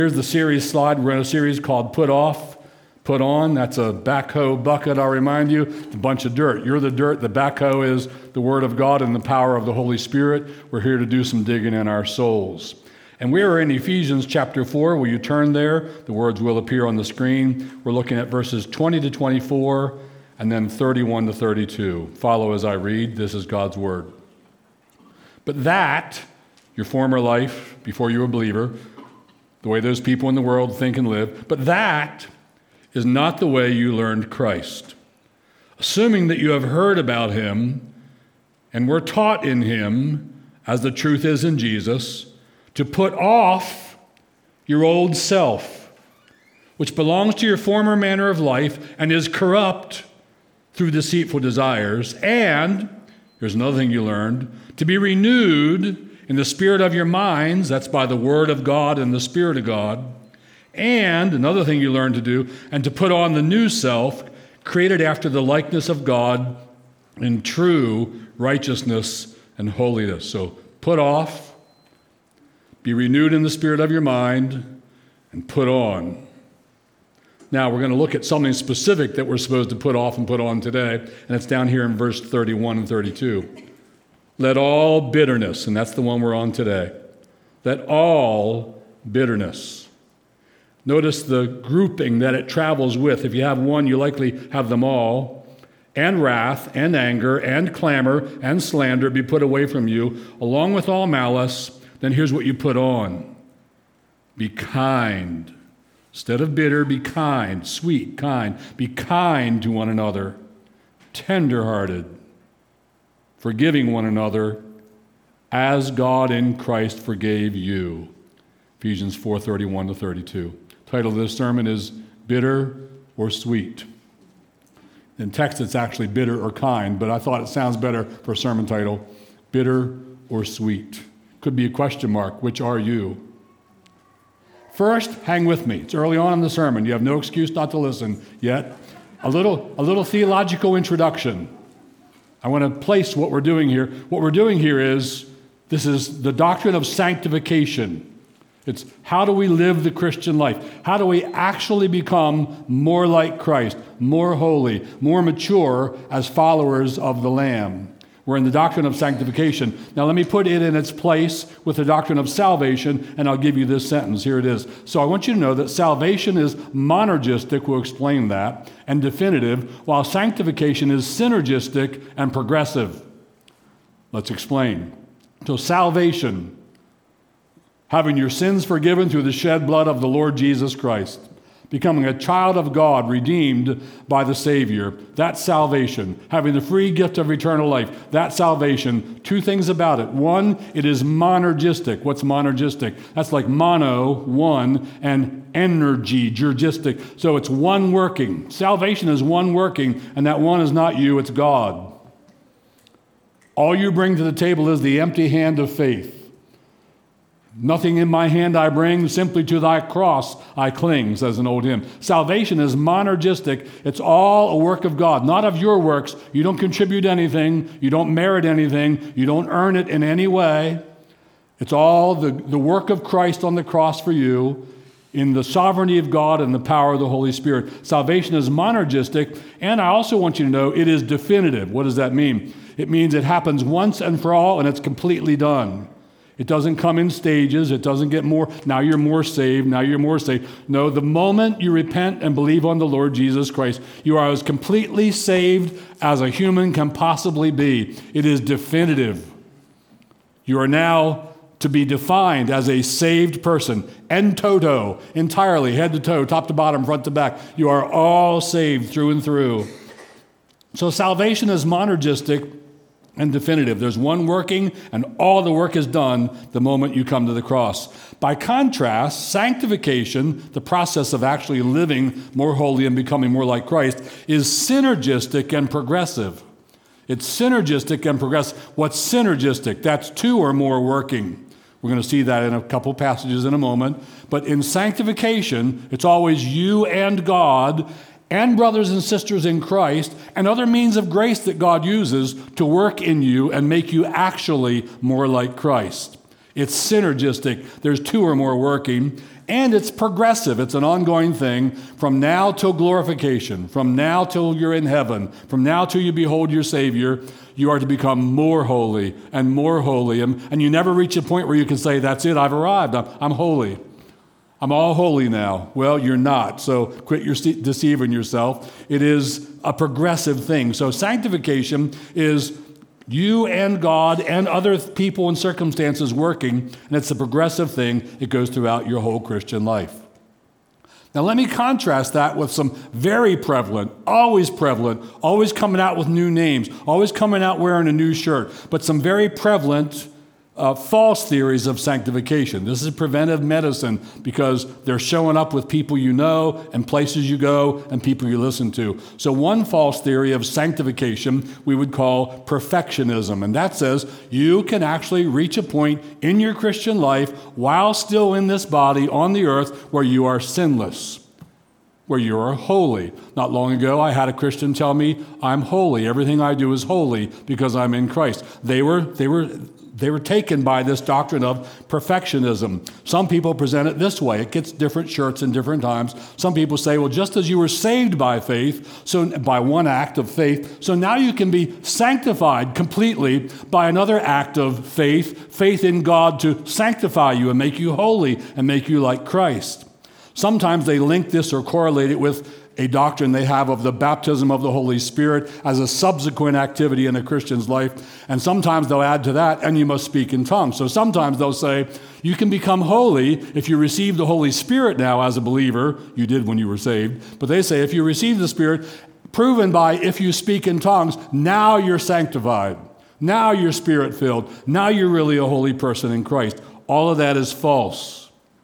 Here's the series slide. We're in a series called Put Off, Put On. That's a backhoe bucket, I'll remind you. It's a bunch of dirt. You're the dirt. The backhoe is the Word of God and the power of the Holy Spirit. We're here to do some digging in our souls. And we are in Ephesians chapter 4. Will you turn there? The words will appear on the screen. We're looking at verses 20 to 24 and then 31 to 32. Follow as I read. This is God's Word. But that, your former life before you were a believer, the way those people in the world think and live, but that is not the way you learned Christ. Assuming that you have heard about him and were taught in him, as the truth is in Jesus, to put off your old self, which belongs to your former manner of life and is corrupt through deceitful desires, and, here's another thing you learned, to be renewed in the spirit of your minds, that's by the Word of God and the Spirit of God. And another thing you learn to do, and to put on the new self, created after the likeness of God in true righteousness and holiness. So put off, be renewed in the spirit of your mind, and put on. Now we're going to look at something specific that we're supposed to put off and put on today, and it's down here in verse 31 and 32. Let all bitterness, and that's the one we're on today, let all bitterness. Notice the grouping that it travels with. If you have one, you likely have them all. And wrath, and anger, and clamor, and slander be put away from you, along with all malice. Then here's what you put on. Be kind. Instead of bitter, be kind, sweet, kind. Be kind to one another, tender-hearted, forgiving one another as God in Christ forgave you. Ephesians 4:31 to 32. The title of this sermon is Bitter or Sweet. In text, it's actually bitter or kind, but I thought it sounds better for a sermon title, Bitter or Sweet. Could be a question mark. Which are you? First, hang with me. It's early on in the sermon. You have no excuse not to listen yet. A little theological introduction. I want to place what we're doing here. What we're doing here is, this is the doctrine of sanctification. It's how do we live the Christian life? How do we actually become more like Christ, more holy, more mature as followers of the Lamb? We're in the doctrine of sanctification. Now let me put it in its place with the doctrine of salvation, and I'll give you this sentence. Here it is. So I want you to know that salvation is monergistic, we'll explain that, and definitive, while sanctification is synergistic and progressive. Let's explain. So salvation, having your sins forgiven through the shed blood of the Lord Jesus Christ, becoming a child of God, redeemed by the Savior. That's salvation. Having the free gift of eternal life. That's salvation. Two things about it. One, it is monergistic. What's monergistic? That's like mono, one, and energy, gergistic. So it's one working. Salvation is one working, and that one is not you, it's God. All you bring to the table is the empty hand of faith. Nothing in my hand I bring, simply to thy cross I cling, says an old hymn. Salvation is monergistic. It's all a work of God, not of your works. You don't contribute anything. You don't merit anything. You don't earn it in any way. It's all the work of Christ on the cross for you in the sovereignty of God and the power of the Holy Spirit. Salvation is monergistic, and I also want you to know it is definitive. What does that mean? It means it happens once and for all, and it's completely done. It doesn't come in stages. It doesn't get more. Now you're more saved. Now you're more saved. No, the moment you repent and believe on the Lord Jesus Christ, you are as completely saved as a human can possibly be. It is definitive. You are now to be defined as a saved person, en toto, entirely, head to toe, top to bottom, front to back. You are all saved through and through. So salvation is monergistic and definitive. There's one working, and all the work is done the moment you come to the cross. By contrast, sanctification, the process of actually living more holy and becoming more like Christ, is synergistic and progressive. It's synergistic and progressive. What's synergistic? That's two or more working. We're going to see that in a couple passages in a moment. But in sanctification, it's always you and God, and brothers and sisters in Christ, and other means of grace that God uses to work in you and make you actually more like Christ. It's synergistic. There's two or more working. And it's progressive. It's an ongoing thing from now till glorification, from now till you're in heaven, from now till you behold your Savior. You are to become more holy and more holy. And you never reach a point where you can say, that's it, I've arrived, I'm holy. I'm all holy now. Well, you're not, so quit deceiving yourself. It is a progressive thing. So sanctification is you and God and other people and circumstances working, and it's a progressive thing. It goes throughout your whole Christian life. Now let me contrast that with some very prevalent, always coming out with new names, always coming out wearing a new shirt, but some very prevalent false theories of sanctification. This is preventive medicine because they're showing up with people you know and places you go and people you listen to. So one false theory of sanctification we would call perfectionism, and that says you can actually reach a point in your Christian life while still in this body on the earth where you are sinless, where you are holy. Not long ago, I had a Christian tell me, I'm holy. Everything I do is holy because I'm in Christ. They were taken by this doctrine of perfectionism. Some people present it this way. It gets different shirts in different times. Some people say, well, just as you were saved by faith, so by one act of faith, so now you can be sanctified completely by another act of faith in God to sanctify you and make you holy and make you like Christ. Sometimes they link this or correlate it with a doctrine they have of the baptism of the Holy Spirit as a subsequent activity in a Christian's life. And sometimes they'll add to that, and you must speak in tongues. So sometimes they'll say, you can become holy if you receive the Holy Spirit now as a believer. You did when you were saved. But they say if you receive the Spirit, proven by if you speak in tongues, now you're sanctified. Now you're Spirit-filled. Now you're really a holy person in Christ. All of that is false.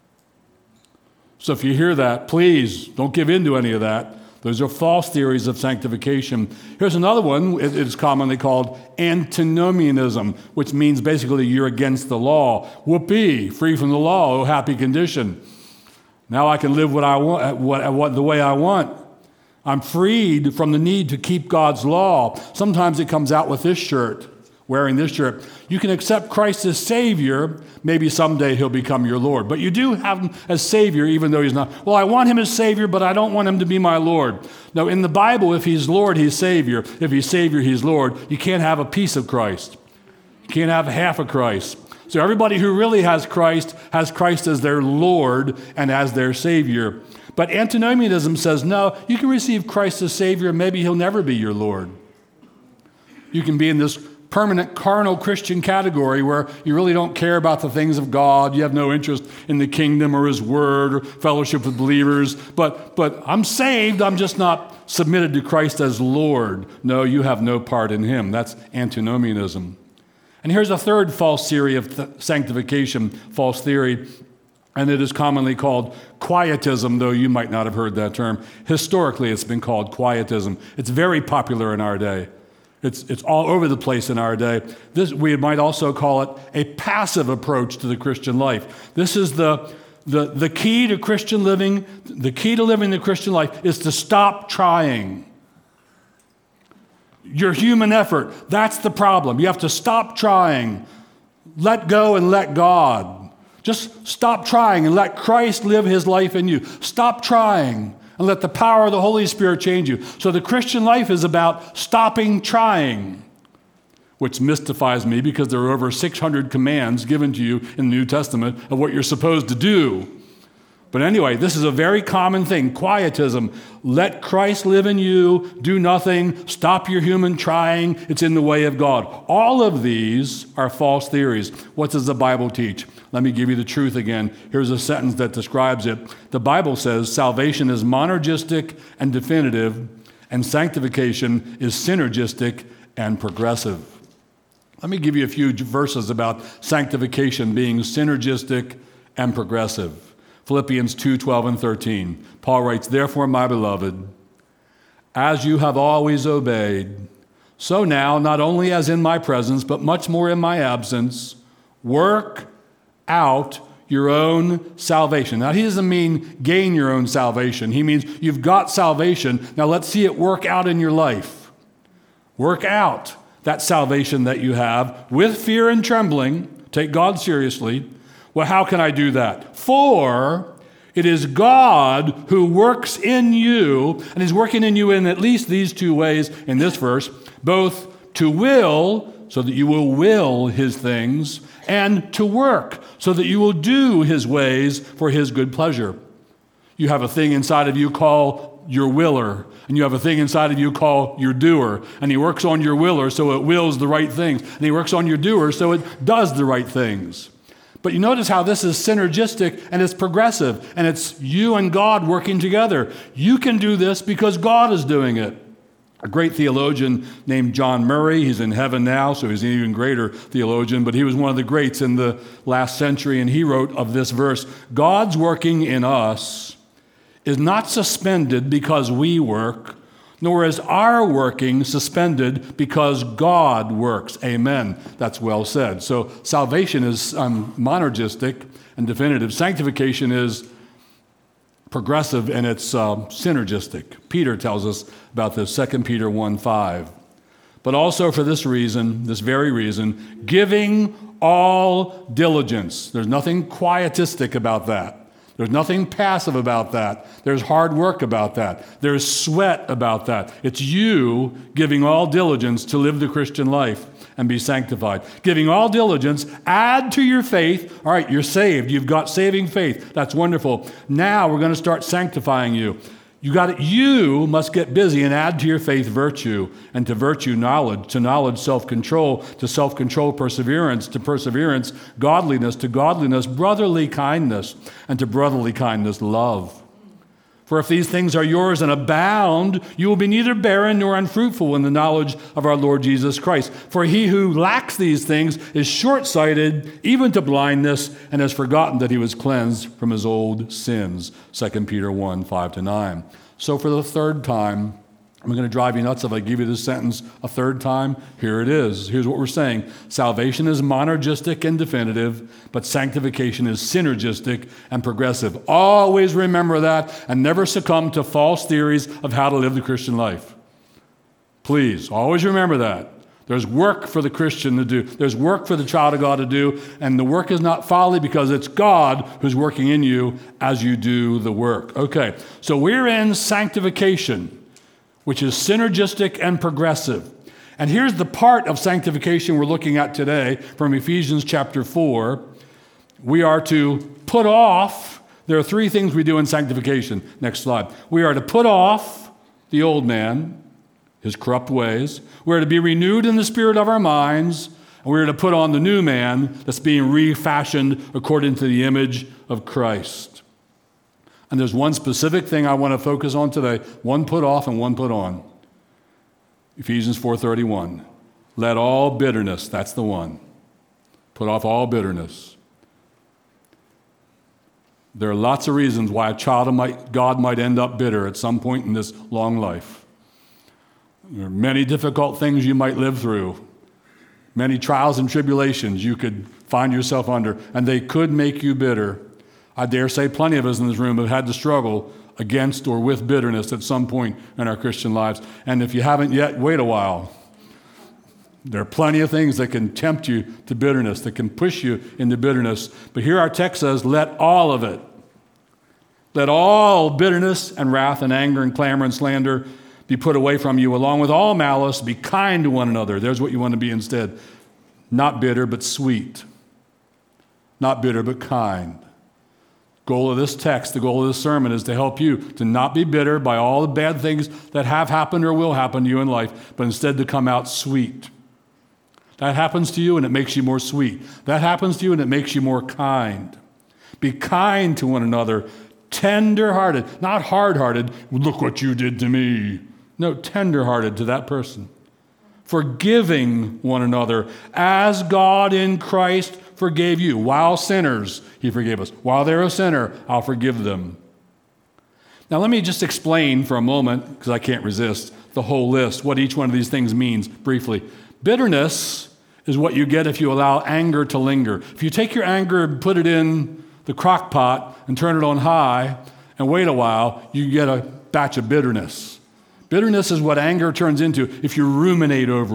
So if you hear that, please don't give in to any of that. Those are false theories of sanctification. Here's another one. It is commonly called antinomianism, which means basically you're against the law. Whoopee, free from the law, oh happy condition. Now I can live what I want, the way I want. I'm freed from the need to keep God's law. Sometimes it comes out with this shirt. Wearing this shirt, you can accept Christ as Savior. Maybe someday He'll become your Lord. But you do have Him as Savior, even though He's not. Well, I want Him as Savior, but I don't want Him to be my Lord. Now, in the Bible, if He's Lord, He's Savior. If He's Savior, He's Lord. You can't have a piece of Christ. You can't have half of Christ. So everybody who really has Christ as their Lord and as their Savior. But antinomianism says, no, you can receive Christ as Savior, and maybe He'll never be your Lord. You can be in this permanent carnal Christian category where you really don't care about the things of God. You have no interest in the kingdom or His word or fellowship with believers. But I'm saved. I'm just not submitted to Christ as Lord. No, you have no part in Him. That's antinomianism. And here's a third false theory of sanctification, false theory, and it is commonly called quietism, though you might not have heard that term. Historically, it's been called quietism. It's very popular in our day. It's all over the place in our day. We might also call it a passive approach to the Christian life. This is the key to Christian living. The key to living the Christian life is to stop trying. Your human effort, that's the problem. You have to stop trying. Let go and let God. Just stop trying and let Christ live His life in you. Stop trying and let the power of the Holy Spirit change you. So the Christian life is about stopping trying, which mystifies me because there are over 600 commands given to you in the New Testament of what you're supposed to do. But anyway, this is a very common thing, quietism. Let Christ live in you, do nothing, stop your human trying, it's in the way of God. All of these are false theories. What does the Bible teach? Let me give you the truth again. Here's a sentence that describes it. The Bible says salvation is monergistic and definitive, and sanctification is synergistic and progressive. Let me give you a few verses about sanctification being synergistic and progressive. Philippians 2:12 and 13. Paul writes, "Therefore, my beloved, as you have always obeyed, so now, not only as in my presence, but much more in my absence, work out your own salvation." Now, he doesn't mean gain your own salvation. He means you've got salvation. Now, let's see it work out in your life. Work out that salvation that you have with fear and trembling. Take God seriously. Well, how can I do that? For It is God who works in you, and he's working in you in at least these two ways in this verse, both to will, so that you will will his things, and to work, so that you will do his ways for his good pleasure. You have a thing inside of you called your willer, and you have a thing inside of you called your doer, and he works on your willer so it wills the right things, and he works on your doer so it does the right things. But you notice how this is synergistic and it's progressive, and it's you and God working together. You can do this because God is doing it. A great theologian named John Murray, he's in heaven now, so he's an even greater theologian, but he was one of the greats in the last century, and he wrote of this verse, God's working in us is not suspended because we work, nor is our working suspended because God works. Amen. That's well said. So salvation is monergistic and definitive. Sanctification is progressive and it's synergistic. Peter tells us about this, 2 Peter 1:5. But also for this reason, this very reason, giving all diligence. There's nothing quietistic about that. There's nothing passive about that. There's hard work about that. There's sweat about that. It's you giving all diligence to live the Christian life and be sanctified. Giving all diligence, add to your faith. All right, you're saved. You've got saving faith. That's wonderful. Now we're going to start sanctifying you. You must get busy and add to your faith virtue, and to virtue knowledge, to knowledge self-control, to self-control perseverance, to perseverance godliness, to godliness brotherly kindness, and to brotherly kindness love. For if these things are yours and abound, you will be neither barren nor unfruitful in the knowledge of our Lord Jesus Christ. For he who lacks these things is short-sighted, even to blindness, and has forgotten that he was cleansed from his old sins. 2 Peter 1:5-9. So for the third time, I'm going to drive you nuts if I give you this sentence a third time. Here it is. Here's what we're saying. Salvation is monergistic and definitive, but sanctification is synergistic and progressive. Always remember that and never succumb to false theories of how to live the Christian life. Please, always remember that. There's work for the Christian to do. There's work for the child of God to do, and the work is not folly because it's God who's working in you as you do the work. Okay, so we're in sanctification, which is synergistic and progressive. And here's the part of sanctification we're looking at today from Ephesians chapter 4. We are to put off, there are three things we do in sanctification. Next slide. We are to put off the old man, his corrupt ways. We're to be renewed in the spirit of our minds, and we're to put on the new man that's being refashioned according to the image of Christ. And there's one specific thing I want to focus on today, one put off and one put on. Ephesians 4:31. Let all bitterness, that's the one. Put off all bitterness. There are lots of reasons why a child of God might end up bitter at some point in this long life. There are many difficult things you might live through, many trials and tribulations you could find yourself under, and they could make you bitter. I dare say plenty of us in this room have had to struggle against or with bitterness at some point in our Christian lives. And if you haven't yet, wait a while. There are plenty of things that can tempt you to bitterness, that can push you into bitterness. But here our text says, let all of it. Let all bitterness and wrath and anger and clamor and slander be put away from you, along with all malice. Be kind to one another. There's what you want to be instead. Not bitter, but sweet. Not bitter, but kind. Goal of this text, the goal of this sermon is to help you to not be bitter by all the bad things that have happened or will happen to you in life, but instead to come out sweet. That happens to you and it makes you more sweet. That happens to you and it makes you more kind. Be kind to one another, tender-hearted, not hard-hearted, look what you did to me. No, tender-hearted to that person. Forgiving one another as God in Christ forgave you. While sinners, he forgave us. While they're a sinner, I'll forgive them. Now let me just explain for a moment, because I can't resist, the whole list, what each one of these things means briefly. Bitterness is what you get if you allow anger to linger. If you take your anger and put it in the crock pot and turn it on high and wait a while, you get a batch of bitterness. Bitterness is what anger turns into if you ruminate over it.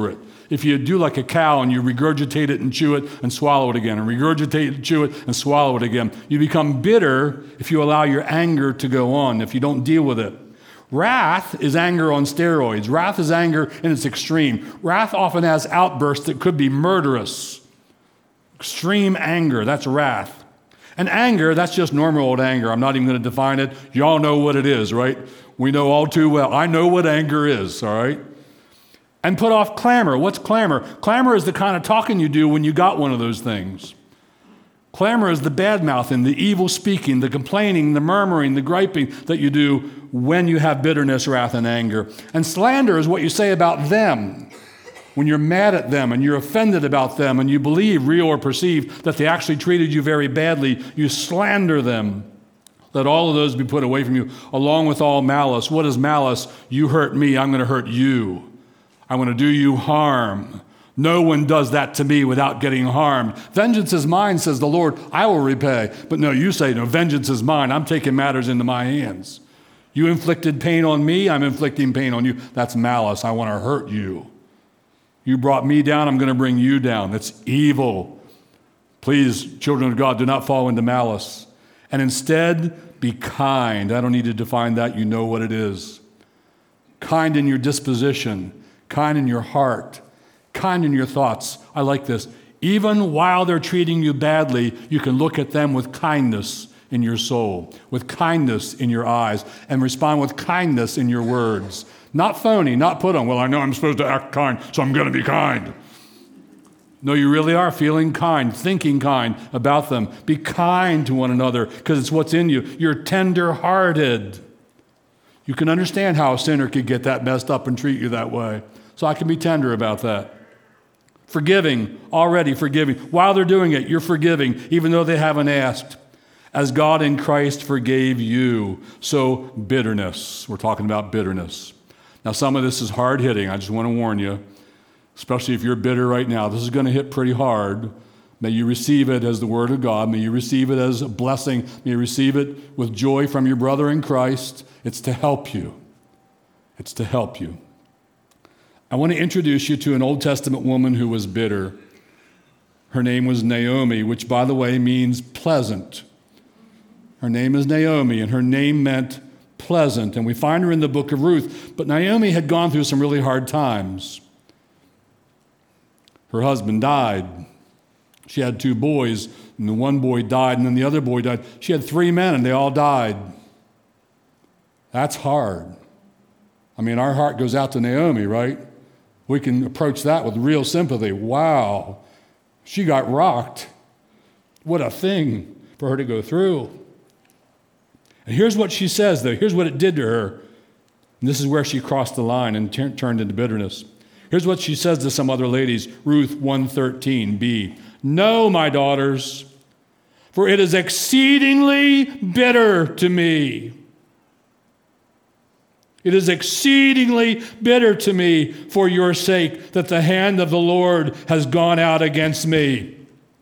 If you do like a cow and you regurgitate it and chew it and swallow it again, and regurgitate it, chew it, and swallow it again, you become bitter if you allow your anger to go on, if you don't deal with it. Wrath is anger on steroids. Wrath is anger in its extreme. Wrath often has outbursts that could be murderous. Extreme anger, that's wrath. And anger, that's just normal old anger. I'm not even going to define it. You all know what it is, right? We know all too well. I know what anger is, all right? And put off clamor. What's clamor? Clamor is the kind of talking you do when you got one of those things. Clamor is the bad-mouthing, the evil speaking, the complaining, the murmuring, the griping that you do when you have bitterness, wrath, and anger. And slander is what you say about them. When you're mad at them and you're offended about them and you believe, real or perceived, that they actually treated you very badly, you slander them. Let all of those be put away from you, along with all malice. What is malice? You hurt me, I'm going to hurt you. I'm going to do you harm. No one does that to me without getting harmed. Vengeance is mine, says the Lord. I will repay. But no, you say, no, vengeance is mine. I'm taking matters into my hands. You inflicted pain on me, I'm inflicting pain on you. That's malice. I want to hurt you. You brought me down, I'm going to bring you down. That's evil. Please, children of God, do not fall into malice. And instead, be kind. I don't need to define that. You know what it is. Kind in your disposition, kind in your heart, kind in your thoughts. I like this. Even while they're treating you badly, you can look at them with kindness in your soul, with kindness in your eyes, and respond with kindness in your words. Not phony, not put on, well, I know I'm supposed to act kind, so I'm going to be kind. No, you really are feeling kind, thinking kind about them. Be kind to one another because it's what's in you. You're tender-hearted. You can understand how a sinner could get that messed up and treat you that way. So I can be tender about that. Forgiving, already forgiving. While they're doing it, you're forgiving, even though they haven't asked. As God in Christ forgave you. So bitterness. We're talking about bitterness. Now, some of this is hard-hitting. I just want to warn you, especially if you're bitter right now. This is going to hit pretty hard. May you receive it as the Word of God. May you receive it as a blessing. May you receive it with joy from your brother in Christ. It's to help you. It's to help you. I want to introduce you to an Old Testament woman who was bitter. Her name was Naomi, which, by the way, means pleasant. Her name is Naomi, and her name meant pleasant. And we find her in the book of Ruth. But Naomi had gone through some really hard times. Her husband died. She had 2 boys, and the one boy died, and then the other boy died. She had 3 men, and they all died. That's hard. I mean, our heart goes out to Naomi, right? We can approach that with real sympathy. Wow, she got rocked. What a thing for her to go through. And here's what she says, though. Here's what it did to her. And this is where she crossed the line and turned into bitterness. Here's what she says to some other ladies, Ruth 1:13b. No, my daughters, for it is exceedingly bitter to me. It is exceedingly bitter to me for your sake that the hand of the Lord has gone out against me.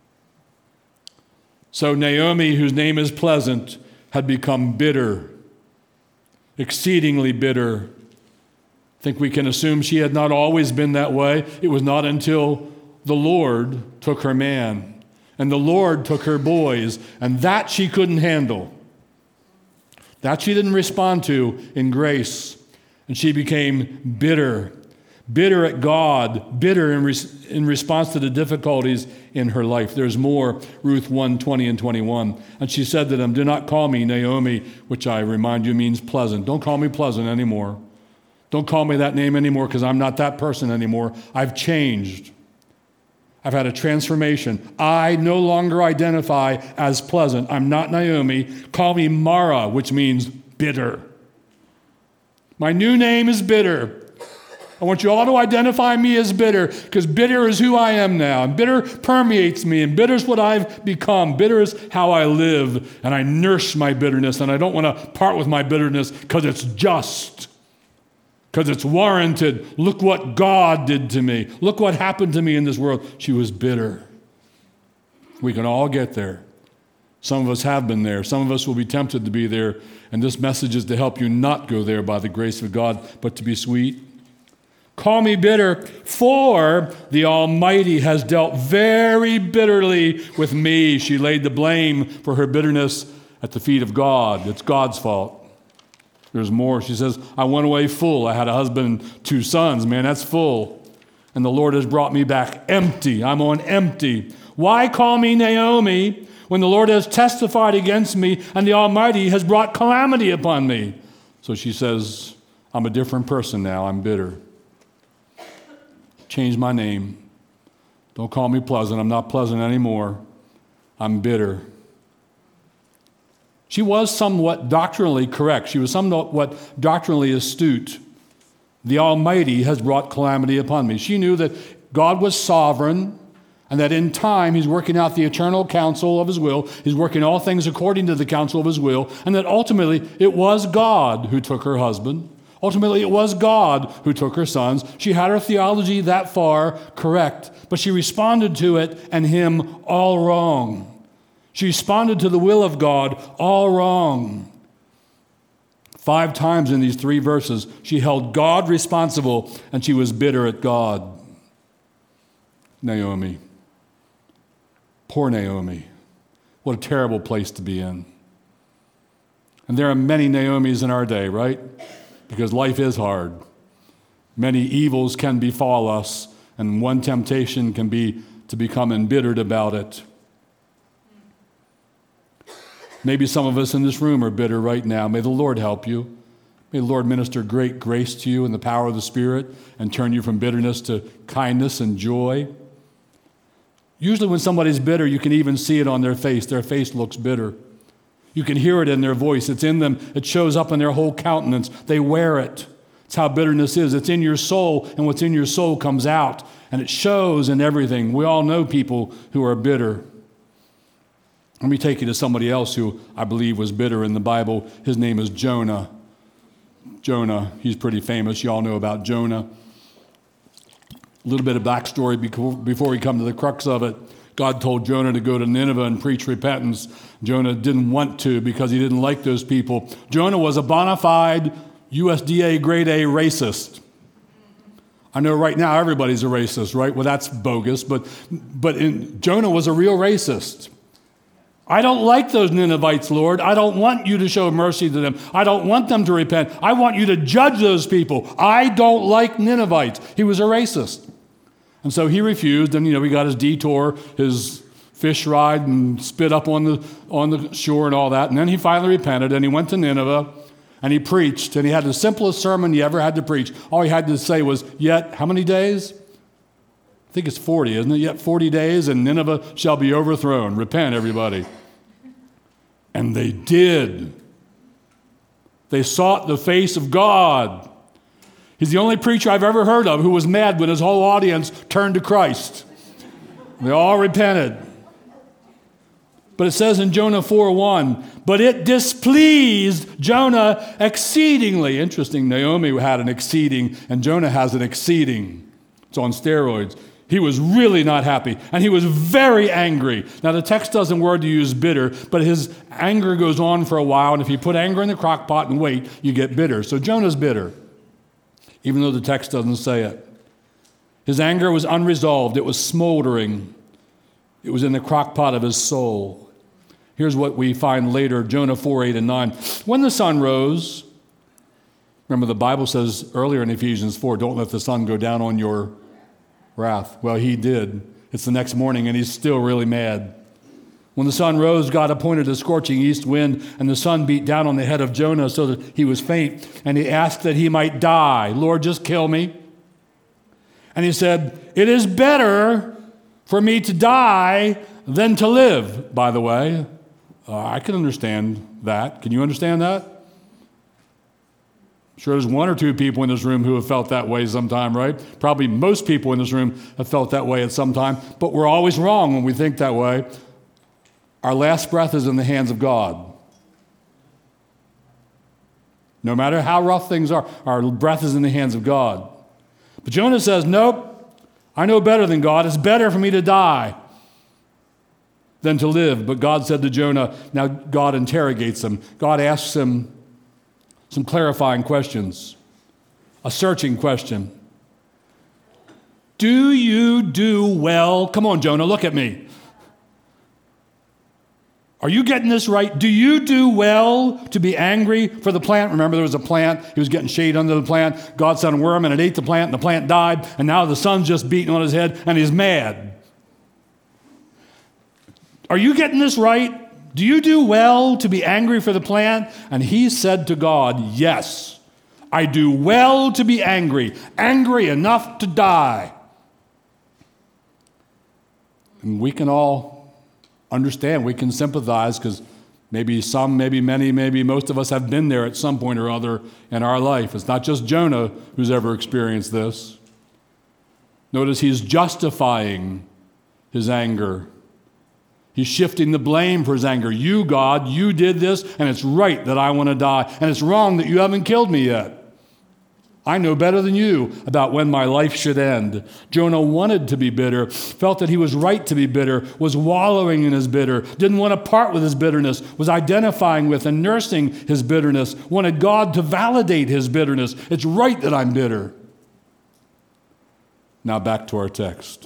So Naomi, whose name is pleasant, had become bitter, exceedingly bitter. I think we can assume she had not always been that way. It was not until the Lord took her man and the Lord took her boys, and that she couldn't handle. That she didn't respond to in grace, and she became bitter. Bitter at God, bitter in response to the difficulties in her life. There's more, Ruth 1:20 and 21. And she said to them, do not call me Naomi, which I remind you means pleasant. Don't call me pleasant anymore. Don't call me that name anymore because I'm not that person anymore. I've changed. I've had a transformation. I no longer identify as pleasant. I'm not Naomi. Call me Mara, which means bitter. My new name is bitter. I want you all to identify me as bitter because bitter is who I am now. And bitter permeates me, and bitter is what I've become. Bitter is how I live, and I nurse my bitterness, and I don't want to part with my bitterness because it's just, because it's warranted. Look what God did to me. Look what happened to me in this world. She was bitter. We can all get there. Some of us have been there. Some of us will be tempted to be there, and this message is to help you not go there by the grace of God, but to be sweet. Call me bitter, for the Almighty has dealt very bitterly with me. She laid the blame for her bitterness at the feet of God. It's God's fault. There's more. She says, I went away full. I had a husband and 2 sons. Man, that's full. And the Lord has brought me back empty. I'm on empty. Why call me Naomi when the Lord has testified against me and the Almighty has brought calamity upon me? So she says, I'm a different person now. I'm bitter. Change my name. Don't call me pleasant. I'm not pleasant anymore. I'm bitter. She was somewhat doctrinally correct. She was somewhat doctrinally astute. The Almighty has brought calamity upon me. She knew that God was sovereign and that in time He's working out the eternal counsel of His will. He's working all things according to the counsel of His will, and that ultimately it was God who took her husband. Ultimately, it was God who took her sons. She had her theology that far correct, but she responded to it and Him all wrong. She responded to the will of God all wrong. 5 times in these 3 verses, she held God responsible and she was bitter at God. Naomi. Poor Naomi. What a terrible place to be in. And there are many Naomis in our day, right? Because life is hard. Many evils can befall us, and one temptation can be to become embittered about it. Maybe some of us in this room are bitter right now. May the Lord help you. May the Lord minister great grace to you in the power of the Spirit and turn you from bitterness to kindness and joy. Usually when somebody's bitter, you can even see it on their face. Their face looks bitter. You can hear it in their voice. It's in them. It shows up in their whole countenance. They wear it. It's how bitterness is. It's in your soul, and what's in your soul comes out, and it shows in everything. We all know people who are bitter. Let me take you to somebody else who I believe was bitter in the Bible. His name is Jonah. Jonah, he's pretty famous. You all know about Jonah. A little bit of backstory before we come to the crux of it. God told Jonah to go to Nineveh and preach repentance. Jonah didn't want to because he didn't like those people. Jonah was a bona fide USDA grade A racist. I know right now everybody's a racist, right? Well, that's bogus, but Jonah was a real racist. I don't like those Ninevites, Lord. I don't want you to show mercy to them. I don't want them to repent. I want you to judge those people. I don't like Ninevites. He was a racist. And so he refused, and he got his detour, his fish ride, and spit up on the shore and all that. And then he finally repented, and he went to Nineveh, and he preached, and he had the simplest sermon he ever had to preach. All he had to say was, yet, how many days? I think it's 40, isn't it? Yet 40 days, and Nineveh shall be overthrown. Repent, everybody. And they did. They sought the face of God. He's the only preacher I've ever heard of who was mad when his whole audience turned to Christ. They all repented. But it says in Jonah 4:1, but it displeased Jonah exceedingly. Interesting, Naomi had an exceeding, and Jonah has an exceeding. It's on steroids. He was really not happy, and he was very angry. Now, the text doesn't word to use bitter, but his anger goes on for a while, and if you put anger in the crock pot and wait, you get bitter. So Jonah's bitter, even though the text doesn't say it. His anger was unresolved. It was smoldering. It was in the crock pot of his soul. Here's what we find later, Jonah 4:8 and 9. When the sun rose, remember the Bible says earlier in Ephesians 4, don't let the sun go down on your wrath. Well, he did. It's the next morning, and he's still really mad. When the sun rose, God appointed a scorching east wind, and the sun beat down on the head of Jonah so that he was faint, and he asked that he might die. Lord, just kill me. And he said, it is better for me to die than to live, by the way. I can understand that. Can you understand that? I'm sure there's 1 or 2 people in this room who have felt that way sometime, right? Probably most people in this room have felt that way at some time, but we're always wrong when we think that way. Our last breath is in the hands of God. No matter how rough things are, our breath is in the hands of God. But Jonah says, nope, I know better than God. It's better for me to die than to live. But God said to Jonah, now God interrogates him. God asks him some clarifying questions, a searching question. Do you do well? Come on, Jonah, look at me. Are you getting this right? Do you do well to be angry for the plant? Remember, there was a plant. He was getting shade under the plant. God sent a worm, and it ate the plant, and the plant died. And now the sun's just beating on his head, and he's mad. Are you getting this right? Do you do well to be angry for the plant? And he said to God, yes, I do well to be angry enough to die. And we can all understand, we can sympathize, because maybe some, maybe many, maybe most of us have been there at some point or other in our life. It's not just Jonah who's ever experienced this. Notice he's justifying his anger. He's shifting the blame for his anger. You, God, you did this, and it's right that I want to die, and it's wrong that you haven't killed me yet. I know better than you about when my life should end. Jonah wanted to be bitter, felt that he was right to be bitter, was wallowing in his bitter, didn't want to part with his bitterness, was identifying with and nursing his bitterness, wanted God to validate his bitterness. It's right that I'm bitter. Now back to our text.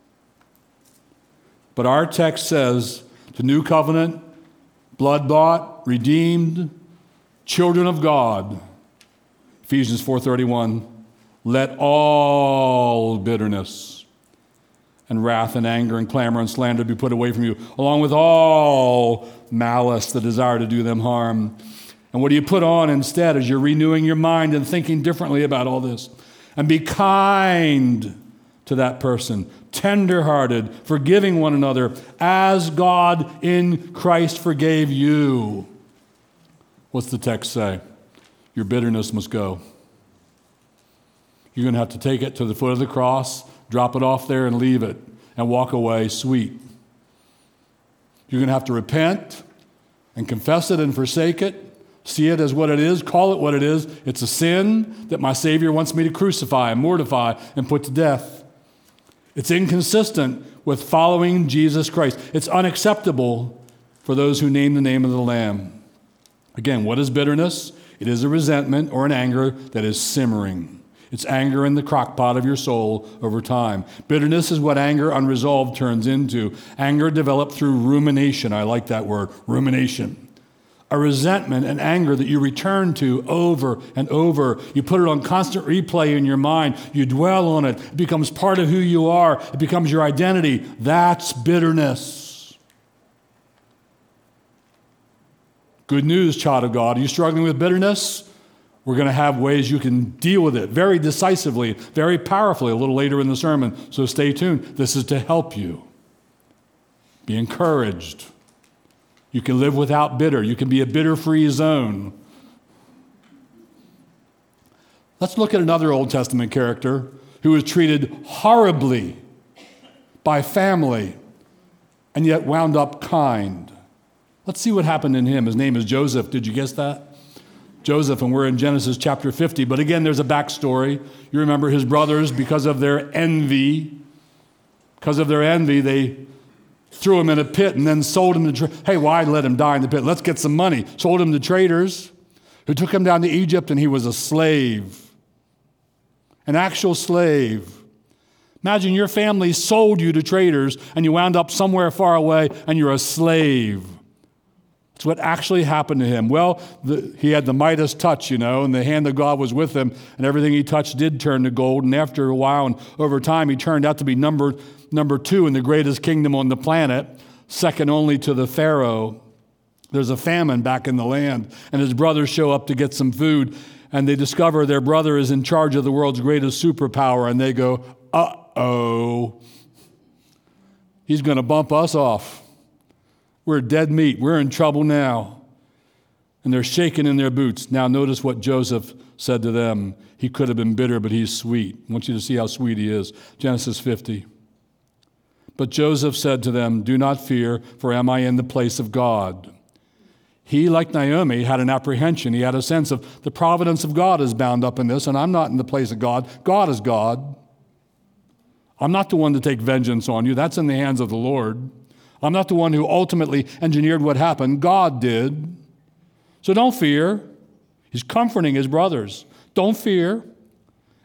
But our text says, the new covenant, blood-bought, redeemed, children of God, Ephesians 4:31, let all bitterness and wrath and anger and clamor and slander be put away from you, along with all malice, the desire to do them harm. And what do you put on instead as you're renewing your mind and thinking differently about all this? And be kind to that person, tender-hearted, forgiving one another, as God in Christ forgave you. What's the text say? Your bitterness must go. You're going to have to take it to the foot of the cross, drop it off there and leave it, and walk away sweet. You're going to have to repent and confess it and forsake it, see it as what it is, call it what it is. It's a sin that my Savior wants me to crucify and mortify and put to death. It's inconsistent with following Jesus Christ. It's unacceptable for those who name the name of the Lamb. Again, what is bitterness? It is a resentment or an anger that is simmering. It's anger in the crock pot of your soul over time. Bitterness is what anger unresolved turns into. Anger developed through rumination. I like that word, rumination. A resentment and anger that you return to over and over. You put it on constant replay in your mind. You dwell on it. It becomes part of who you are. It becomes your identity. That's bitterness. Good news, child of God. Are you struggling with bitterness? We're going to have ways you can deal with it very decisively, very powerfully a little later in the sermon. So stay tuned. This is to help you. Be encouraged. You can live without bitter. You can be a bitter-free zone. Let's look at another Old Testament character who was treated horribly by family and yet wound up kind. Let's see what happened in him. His name is Joseph. Did you guess that? Joseph, and we're in Genesis chapter 50. But again, there's a backstory. You remember his brothers, because of their envy, they threw him in a pit and then sold him to, hey, why let him die in the pit? Let's get some money. Sold him to traders who took him down to Egypt, and he was a slave, an actual slave. Imagine your family sold you to traders, and you wound up somewhere far away, and you're a slave. It's what actually happened to him. Well, he had the Midas touch, and the hand of God was with him, and everything he touched did turn to gold. And after a while and over time, he turned out to be number 2 in the greatest kingdom on the planet, second only to the Pharaoh. There's a famine back in the land, and his brothers show up to get some food, and they discover their brother is in charge of the world's greatest superpower, and they go, uh-oh, he's going to bump us off. We're dead meat. We're in trouble now. And they're shaking in their boots. Now notice what Joseph said to them. He could have been bitter, but he's sweet. I want you to see how sweet he is. Genesis 50. But Joseph said to them, do not fear, for am I in the place of God? He, like Naomi, had an apprehension. He had a sense of the providence of God is bound up in this, and I'm not in the place of God. God is God. I'm not the one to take vengeance on you. That's in the hands of the Lord. I'm not the one who ultimately engineered what happened. God did. So don't fear. He's comforting his brothers. Don't fear.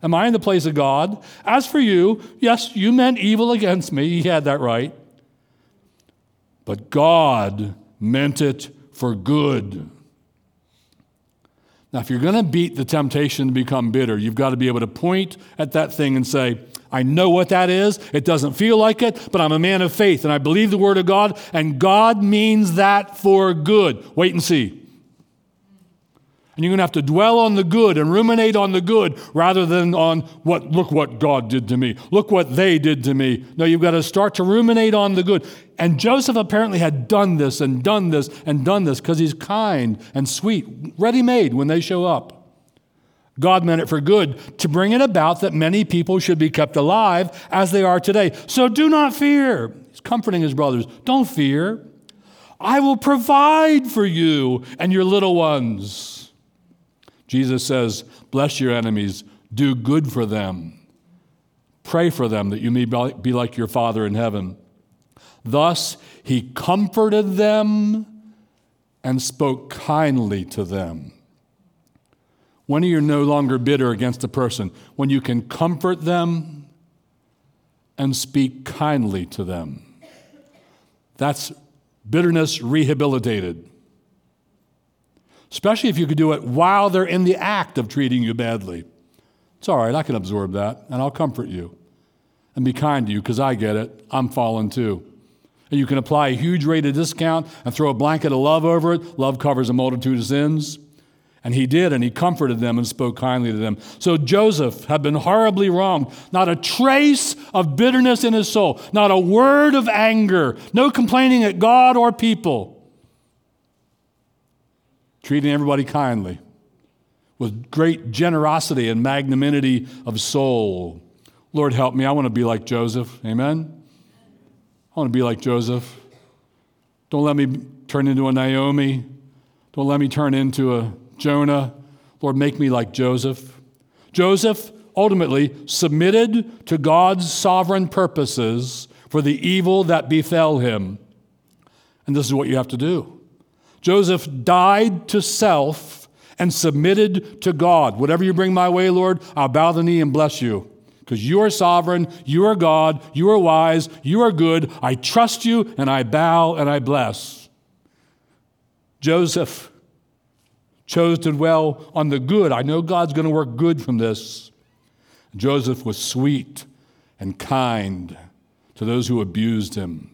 Am I in the place of God? As for you, yes, you meant evil against me. He had that right. But God meant it for good. Now, if you're going to beat the temptation to become bitter, you've got to be able to point at that thing and say, I know what that is. It doesn't feel like it, but I'm a man of faith, and I believe the Word of God, and God means that for good. Wait and see. And you're going to have to dwell on the good and ruminate on the good rather than on look what God did to me. Look what they did to me. No, you've got to start to ruminate on the good. And Joseph apparently had done this and done this and done this because he's kind and sweet, ready-made when they show up. God meant it for good to bring it about that many people should be kept alive as they are today. So do not fear. He's comforting his brothers. Don't fear. I will provide for you and your little ones. Jesus says, bless your enemies, do good for them, pray for them that you may be like your Father in heaven. Thus he comforted them and spoke kindly to them. When you're no longer bitter against a person, when you can comfort them and speak kindly to them. That's bitterness rehabilitated. Especially if you could do it while they're in the act of treating you badly. It's all right, I can absorb that, and I'll comfort you and be kind to you because I get it. I'm fallen too. And you can apply a huge rate of discount and throw a blanket of love over it. Love covers a multitude of sins. And he did, and he comforted them and spoke kindly to them. So Joseph had been horribly wronged. Not a trace of bitterness in his soul. Not a word of anger. No complaining at God or people. Treating everybody kindly, with great generosity and magnanimity of soul. Lord, help me. I want to be like Joseph. Amen? I want to be like Joseph. Don't let me turn into a Naomi. Don't let me turn into a Jonah. Lord, make me like Joseph. Joseph ultimately submitted to God's sovereign purposes for the evil that befell him. And this is what you have to do. Joseph died to self and submitted to God. Whatever you bring my way, Lord, I'll bow the knee and bless you. Because you are sovereign, you are God, you are wise, you are good. I trust you and I bow and I bless. Joseph chose to dwell on the good. I know God's going to work good from this. Joseph was sweet and kind to those who abused him.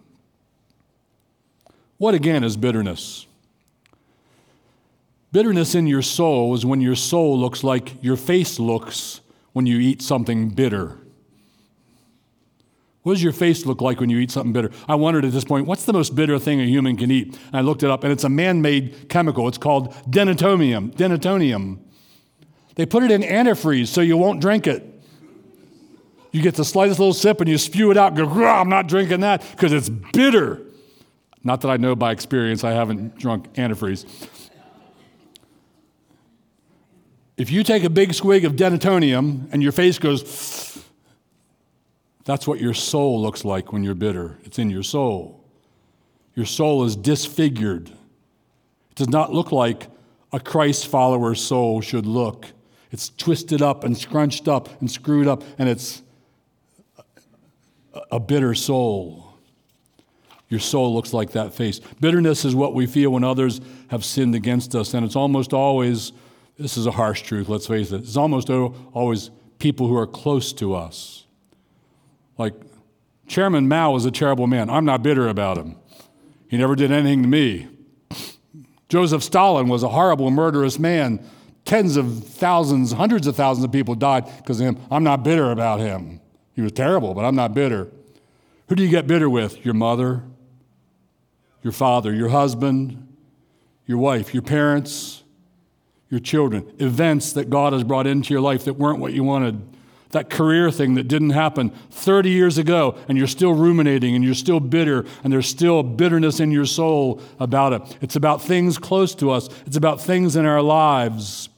What again is bitterness? Bitterness in your soul is when your soul looks like your face looks when you eat something bitter. What does your face look like when you eat something bitter? I wondered at this point, what's the most bitter thing a human can eat? And I looked it up, and it's a man-made chemical. It's called denatonium. They put it in antifreeze so you won't drink it. You get the slightest little sip, and you spew it out and go, I'm not drinking that because it's bitter. Not that I know by experience. I haven't drunk antifreeze. If you take a big swig of denatonium and your face goes, that's what your soul looks like when you're bitter. It's in your soul. Your soul is disfigured. It does not look like a Christ follower's soul should look. It's twisted up and scrunched up and screwed up, and it's a bitter soul. Your soul looks like that face. Bitterness is what we feel when others have sinned against us, and it's almost always, this is a harsh truth, let's face it, it's almost always people who are close to us. Like, Chairman Mao was a terrible man. I'm not bitter about him. He never did anything to me. Joseph Stalin was a horrible, murderous man. Tens of thousands, hundreds of thousands of people died because of him. I'm not bitter about him. He was terrible, but I'm not bitter. Who do you get bitter with? Your mother, your father, your husband, your wife, your parents, your children. Events that God has brought into your life that weren't what you wanted. That career thing that didn't happen 30 years ago, and you're still ruminating, and you're still bitter, and there's still bitterness in your soul about it. It's about things close to us. It's about things in our lives.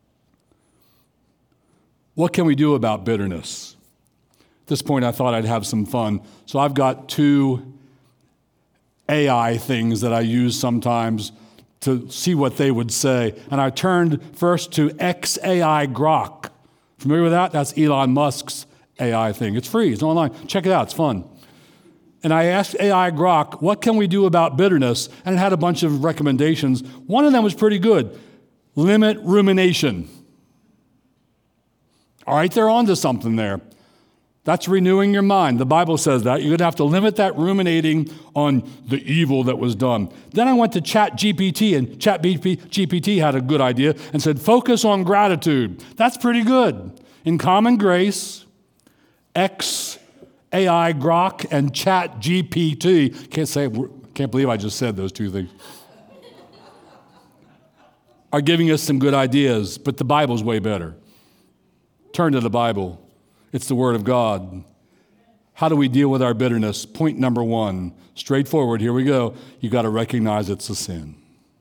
What can we do about bitterness? At this point, I thought I'd have some fun. So I've got two AI things that I use sometimes to see what they would say. And I turned first to XAI Grok. Familiar with that? That's Elon Musk's AI thing. It's free. It's online. Check it out. It's fun. And I asked AI Grok, what can we do about bitterness? And it had a bunch of recommendations. One of them was pretty good. Limit rumination. All right, they're onto something there. That's renewing your mind. The Bible says that. You're going to have to limit that ruminating on the evil that was done. Then I went to ChatGPT, and ChatGPT had a good idea and said, focus on gratitude. That's pretty good. In Common Grace, AI Grok, and ChatGPT, can't believe I just said those two things, are giving us some good ideas, but the Bible's way better. Turn to the Bible. It's the Word of God. How do we deal with our bitterness? Point number one, straightforward, here we go. You got to recognize it's a sin.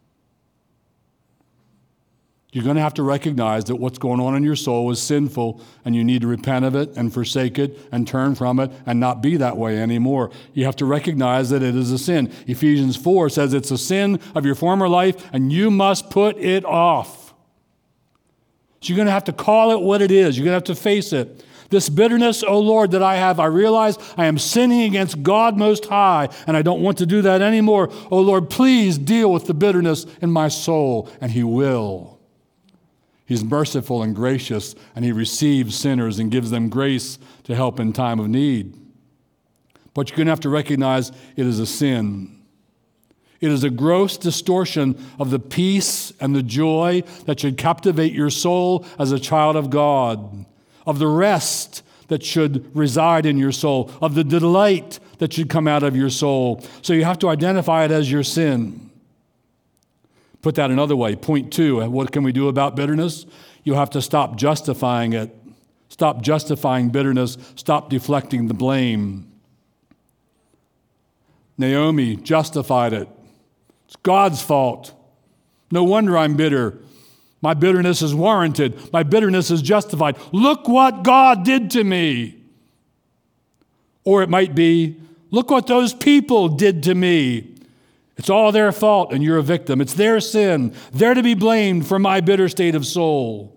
You're going to have to recognize that what's going on in your soul is sinful, and you need to repent of it and forsake it and turn from it and not be that way anymore. You have to recognize that it is a sin. Ephesians 4 says it's a sin of your former life, and you must put it off. So you're going to have to call it what it is. You're going to have to face it. This bitterness, O Lord, that I have, I realize I am sinning against God Most High, and I don't want to do that anymore. O Lord, please deal with the bitterness in my soul, and He will. He's merciful and gracious, and He receives sinners and gives them grace to help in time of need. But you're going to have to recognize it is a sin. It is a gross distortion of the peace and the joy that should captivate your soul as a child of God, of the rest that should reside in your soul, of the delight that should come out of your soul. So you have to identify it as your sin. Put that another way. Point two, what can we do about bitterness? You have to stop justifying it. Stop justifying bitterness. Stop deflecting the blame. Naomi justified it. It's God's fault. No wonder I'm bitter. My bitterness is warranted. My bitterness is justified. Look what God did to me. Or it might be, look what those people did to me. It's all their fault, and you're a victim. It's their sin. They're to be blamed for my bitter state of soul.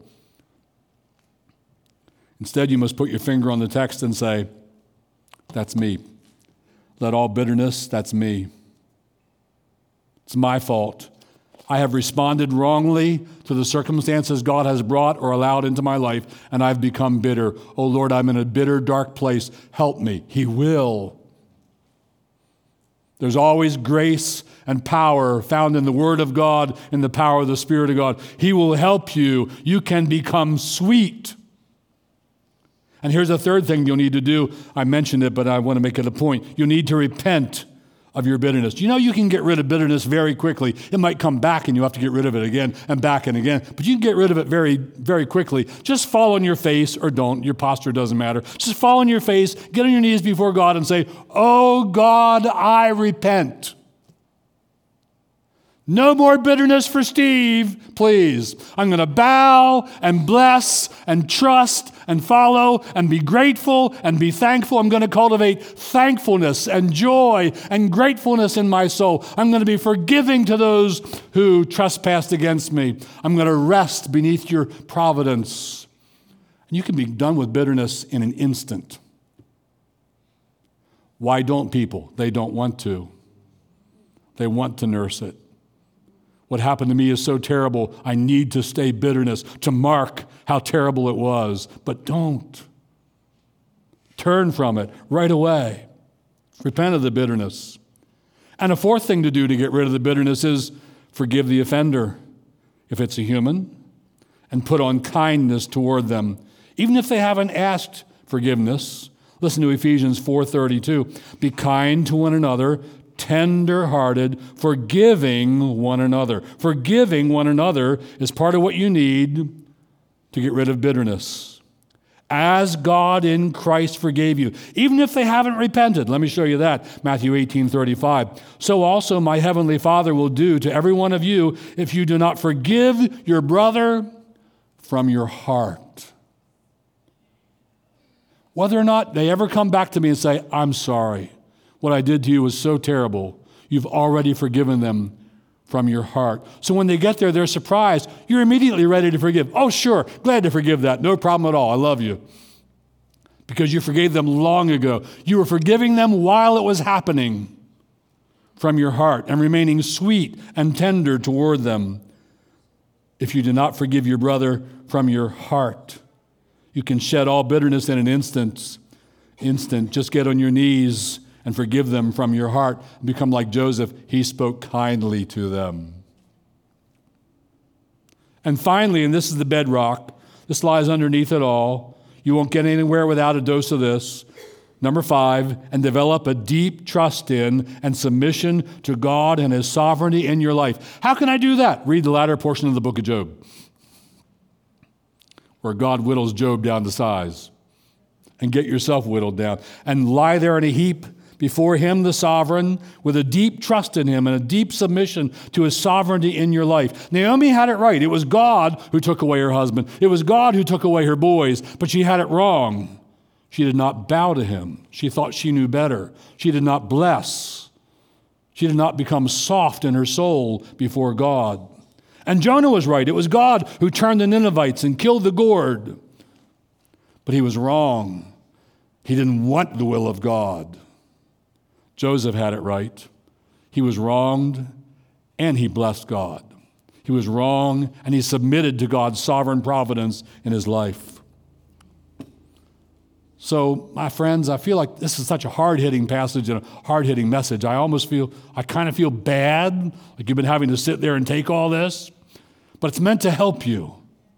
Instead, you must put your finger on the text and say, that's me. Let all bitterness, that's me. It's my fault. I have responded wrongly to the circumstances God has brought or allowed into my life, and I've become bitter. Oh, Lord, I'm in a bitter, dark place. Help me. He will. There's always grace and power found in the Word of God, in the power of the Spirit of God. He will help you. You can become sweet. And here's a third thing you'll need to do. I mentioned it, but I want to make it a point. You need to repent of your bitterness. You know you can get rid of bitterness very quickly. It might come back and you have to get rid of it again and back and again, but you can get rid of it very, very quickly. Just fall on your face, or don't. Your posture doesn't matter. Just fall on your face, get on your knees before God and say, oh God, I repent. No more bitterness for Steve, please. I'm going to bow and bless and trust and follow and be grateful and be thankful. I'm going to cultivate thankfulness and joy and gratefulness in my soul. I'm going to be forgiving to those who trespassed against me. I'm going to rest beneath your providence. And you can be done with bitterness in an instant. Why don't people? They don't want to. They want to nurse it. What happened to me is so terrible, I need to stay bitterness to mark how terrible it was. But don't. Turn from it right away. Repent of the bitterness. And a fourth thing to do to get rid of the bitterness is forgive the offender, if it's a human, and put on kindness toward them, even if they haven't asked forgiveness. Listen to Ephesians 4:32. Be kind to one another, tender-hearted, forgiving one another. Forgiving one another is part of what you need to get rid of bitterness. As God in Christ forgave you, even if they haven't repented. Let me show you that. Matthew 18:35. So also my heavenly Father will do to every one of you if you do not forgive your brother from your heart. Whether or not they ever come back to me and say, I'm sorry. What I did to you was so terrible. You've already forgiven them from your heart. So when they get there, they're surprised. You're immediately ready to forgive. Oh, sure, glad to forgive that. No problem at all. I love you. Because you forgave them long ago. You were forgiving them while it was happening from your heart and remaining sweet and tender toward them. If you do not forgive your brother from your heart, you can shed all bitterness in an instant. Just get on your knees and forgive them from your heart. Become like Joseph. He spoke kindly to them. And finally, and this is the bedrock, this lies underneath it all. You won't get anywhere without a dose of this. Number 5, and develop a deep trust in and submission to God and His sovereignty in your life. How can I do that? Read the latter portion of the book of Job, where God whittles Job down to size. And get yourself whittled down. And lie there in a heap before Him, the sovereign, with a deep trust in Him and a deep submission to His sovereignty in your life. Naomi had it right. It was God who took away her husband. It was God who took away her boys, but she had it wrong. She did not bow to Him. She thought she knew better. She did not bless. She did not become soft in her soul before God. And Jonah was right. It was God who turned the Ninevites and killed the gourd. But he was wrong. He didn't want the will of God. Joseph had it right. He was wronged, and he blessed God. He was wrong, and he submitted to God's sovereign providence in his life. So, my friends, I feel like this is such a hard-hitting passage and a hard-hitting message. I kind of feel bad, like you've been having to sit there and take all this, but it's meant to help you.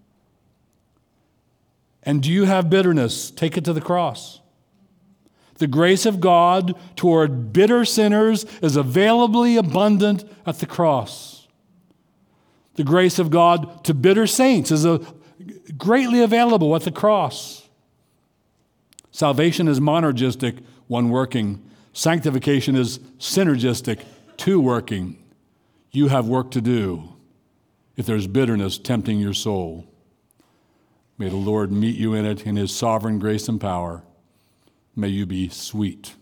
And do you have bitterness? Take it to the cross. The grace of God toward bitter sinners is availably abundant at the cross. The grace of God to bitter saints is greatly available at the cross. Salvation is monergistic, one working. Sanctification is synergistic, two working. You have work to do if there's bitterness tempting your soul. May the Lord meet you in it in His sovereign grace and power. May you be sweet.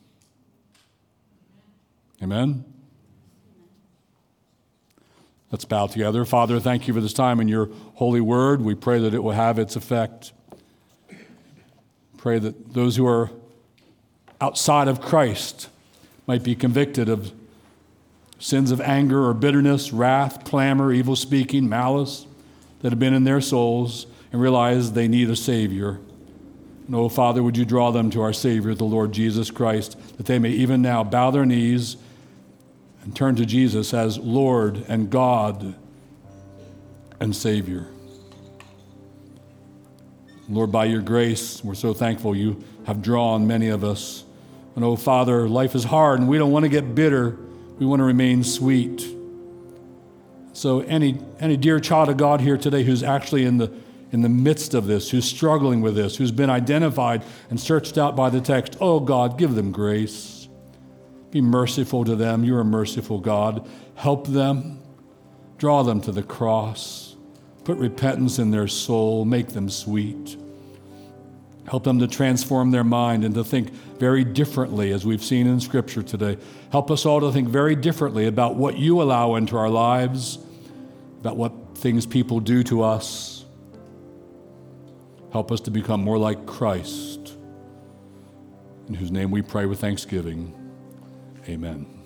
Amen? Let's bow together. Father, thank you for this time in your holy word. We pray that it will have its effect. Pray that those who are outside of Christ might be convicted of sins of anger or bitterness, wrath, clamor, evil speaking, malice that have been in their souls and realize they need a Savior. And, oh, Father, would you draw them to our Savior, the Lord Jesus Christ, that they may even now bow their knees and turn to Jesus as Lord and God and Savior. Lord, by your grace, we're so thankful you have drawn many of us. And, oh, Father, life is hard, and we don't want to get bitter. We want to remain sweet. So any dear child of God here today who's actually in the midst of this, who's struggling with this, who's been identified and searched out by the text, oh God, give them grace. Be merciful to them. You're a merciful God. Help them. Draw them to the cross. Put repentance in their soul. Make them sweet. Help them to transform their mind and to think very differently, as we've seen in Scripture today. Help us all to think very differently about what you allow into our lives, about what things people do to us. Help us to become more like Christ, in whose name we pray with thanksgiving. Amen.